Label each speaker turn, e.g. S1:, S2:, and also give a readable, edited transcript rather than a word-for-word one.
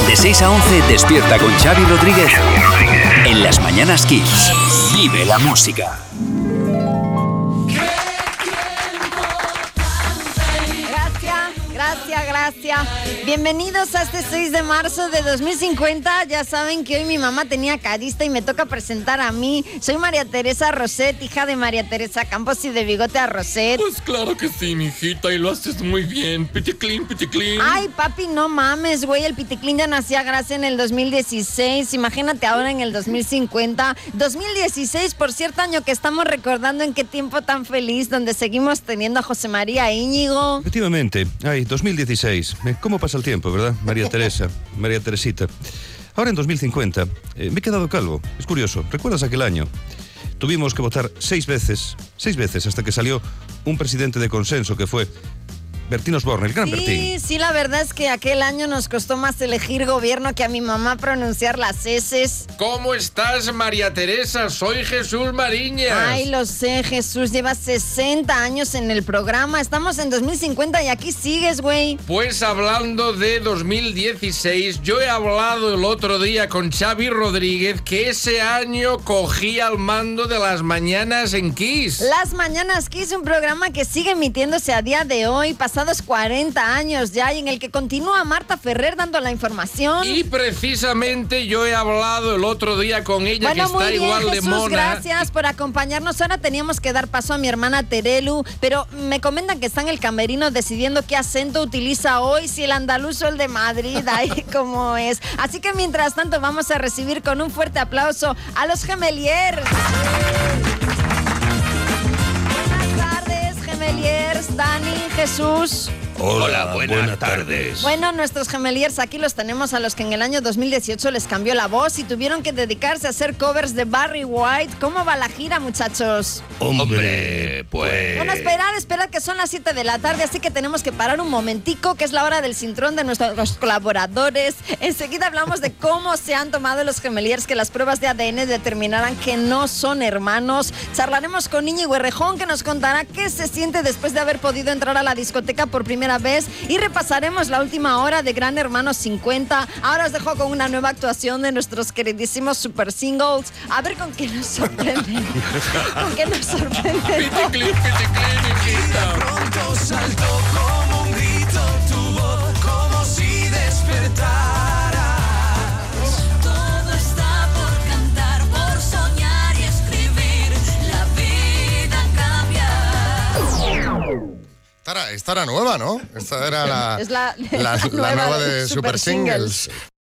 S1: De 6 a 11 despierta con Xavi Rodríguez en Las Mañanas Kiss. Vive la música.
S2: Gracias. Bienvenidos a este 6 de marzo de 2050. Ya saben que hoy mi mamá tenía carista y me toca presentar a mí. Soy María Teresa Roset, hija de María Teresa Campos y de Bigote a Roset.
S3: Pues claro que sí, mijita, y lo haces muy bien. Piticlín.
S2: Ay, papi, no mames, güey. El Piticlín ya nacía gracia en el 2016. Imagínate ahora en el 2050. 2016, por cierto, año que estamos recordando en qué tiempo tan feliz, donde seguimos teniendo a José María Íñigo.
S4: Efectivamente. Ay, 2016. ¿Cómo pasa el tiempo, verdad? María Teresita. Ahora en 2050 me he quedado calvo. Es curioso. ¿Recuerdas aquel año? Tuvimos que votar 6 veces hasta que salió un presidente de consenso que fue Bertín Osborne, el gran Bertín.
S2: Sí, la verdad es que aquel año nos costó más elegir gobierno que a mi mamá pronunciar las eses.
S3: ¿Cómo estás, María Teresa? Soy Jesús Mariñas.
S2: Ay, lo sé, Jesús, llevas 60 años en el programa. Estamos en 2050 y aquí sigues, güey.
S3: Pues hablando de 2016, yo he hablado el otro día con Xavi Rodríguez que ese año cogía el mando de Las Mañanas en Kiss.
S2: Las Mañanas Kiss, un programa que sigue emitiéndose a día de hoy, pasados 40 años ya, y en el que continúa Marta Ferrer dando la información.
S3: Y precisamente yo he hablado el otro día con ella, que está igual de
S2: Jesús,
S3: mona.
S2: Gracias por acompañarnos. Ahora teníamos que dar paso a mi hermana Terelu, pero me comentan que está en el camerino decidiendo qué acento utiliza hoy, si el andaluz o el de Madrid, ahí como es. Así que mientras tanto vamos a recibir con un fuerte aplauso a los Gemeliers. Gemeliers, Dani, Jesús.
S4: Hola, buenas tardes.
S2: Bueno, nuestros Gemeliers aquí los tenemos a los que en el año 2018 les cambió la voz y tuvieron que dedicarse a hacer covers de Barry White. ¿Cómo va la gira, muchachos?
S4: Hombre, pues...
S2: Bueno, esperad que son las 7 de la tarde, así que tenemos que parar un momentico, que es la hora del cintrón de nuestros colaboradores. Enseguida hablamos de cómo se han tomado los Gemeliers que las pruebas de ADN determinarán que no son hermanos. Charlaremos con Íñigo Errejón, que nos contará qué se siente después de haber podido entrar a la discoteca por primera vez, y repasaremos la última hora de Gran Hermano 50. Ahora os dejo con una nueva actuación de nuestros queridísimos super singles. A ver con qué nos sorprenden. ¿Con qué nos sorprenden?
S3: Piticlín, hijita.
S5: Pronto saltó como un grito tu voz, como si despertaras. Todo está por cantar, por soñar y escribir. La vida cambia.
S6: Esta era nueva, ¿no? Esta era la nueva de Super Singles.